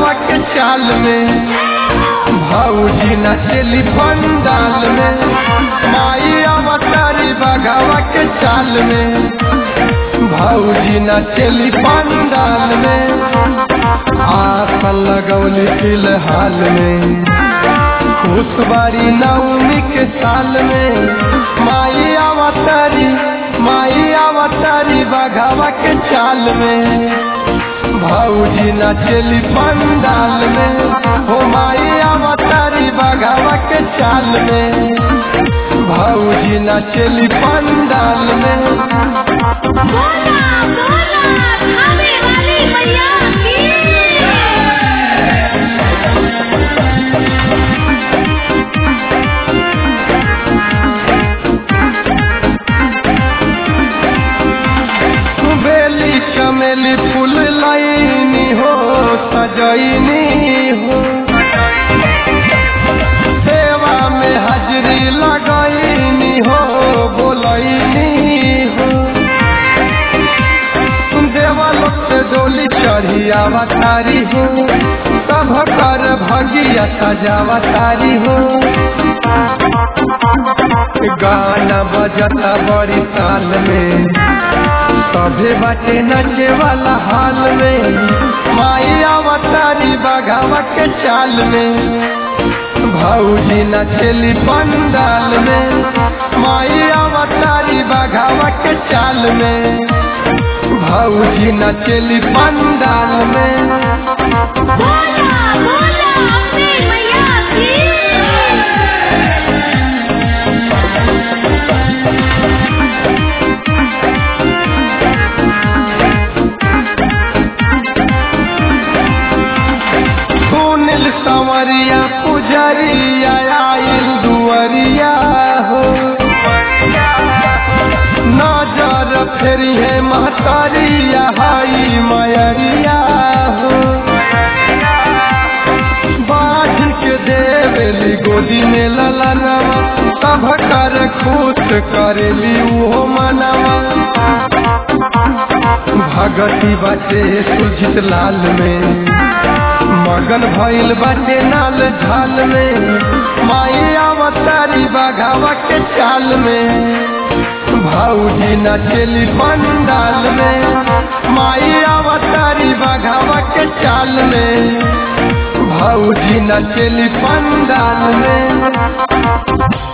बघावा के चाल में, भौजी नचली पंडाल में, माई अवतारी बघावा के चाल में, भौजी नचली पंडाल में, आसन लगौली फिलहाल में, खुशबारी नवमी के साल में, माई अवतारी बघावा के चाल में, भौजी नचली पंडाल में, हो माई अवतारी बघावा के चाल में, भौजी नचली पंडाल में। बोला बोला खाने वाली मैया की बेली चमेली फूल लाइनी हो सजैनी हो, सेवा में हाजरी लगैनी हो बोलैनी हो, देवलोक से डोली चढ़ी अवतारी हो, सब कर भगिया सजावतारी हो, गाना बजता बड़ी ताल में, सभे बाटे नचे वाला हाल में, माई अवतारी बघावा के चाल में, भौजी नचली पंडाल में, माई अवतारी बघावा के चाल में, भौजी नचली पंडाल में। बोला बोला अपने मैया की सुनिल संवरिया पुजरिया आइल दुअरिया हो, नजर फेरी है महतारिया हाई मयरिया हो, बाढ़ के देवेली गोदी में ललनवा, सब कर खुश करेली उहो मनवा, भगती बाटे सुजित लाल में, मगन भइल बाटे नाल झाल में, माई अवतारी बघावा के चाल में, भौजी नचली पंडाल में, माई अवतारी बघावा के चाल में, भौजी नचली पंडाल में।